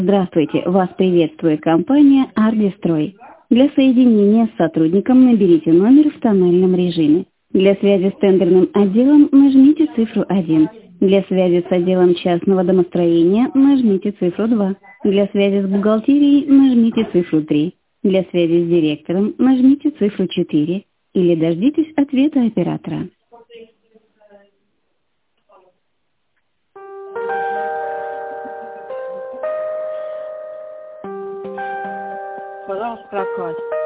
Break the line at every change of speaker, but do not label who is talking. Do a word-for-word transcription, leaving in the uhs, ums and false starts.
Здравствуйте, вас приветствует компания «Ардистрой». Для соединения с сотрудником наберите номер в тональном режиме. Для связи с тендерным отделом нажмите цифру один. Для связи с отделом частного домостроения нажмите цифру два. Для связи с бухгалтерией нажмите цифру три. Для связи с директором нажмите цифру четыре. Или дождитесь ответа оператора.
Пожалуйста, прокат.